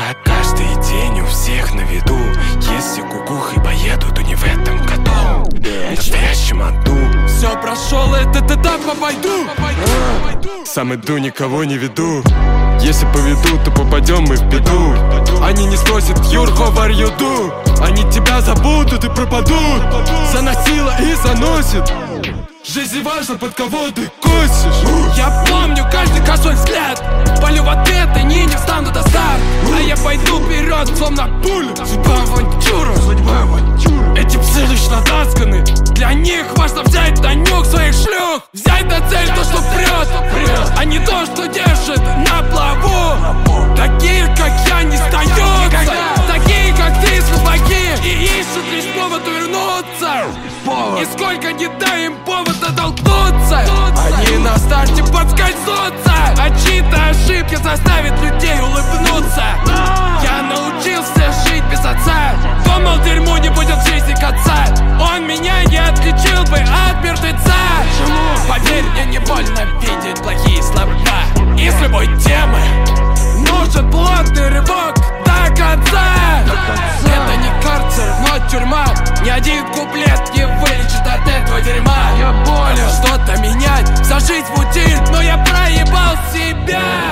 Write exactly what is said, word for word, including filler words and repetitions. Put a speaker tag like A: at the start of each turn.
A: Как каждый день у всех на виду. Если кукухой поеду, то не в этом году. В настоящем аду.
B: Все прошел этот этап, обойду.
A: Сам иду, никого не веду. Если поведу, то попадем мы в беду.
B: Они не спросят, Юр, how are you do? Они тебя забудут и пропадут. Заносило и заносит. В жизни важно, под кого ты косишь. Я помню каждый косой взгляд. Полю в ответ, они не встанут до старт. А я пойду вперед, словно пуля. Судьба авантюра. Эти псы лишь натасканы. Для них важно взять на нюх своих шлюх. Взять на цель то, что прет, а не то, что держит на плаву. Такие, как я, не сдаются. Такие, как ты, слабаки. И ищут лишь повод увернуться. И сколько не дай им повод оттолкнуться. Они на старте подскользнутся. А чьи-то ошибки заставят людей улыбнуться. Я научился жить без отца. Думал, дерьму не будет в жизни конца. Он меня не отличил бы от мертвеца. Поверь, мне не больно видеть плохие слова. И с любой темы нужен плотный рывок до конца. Это не карцер, но тюрьма. Ни один куплет не вылечит от этого дерьма. Я болен что-то менять, зажить в утиль, но я проебал себя.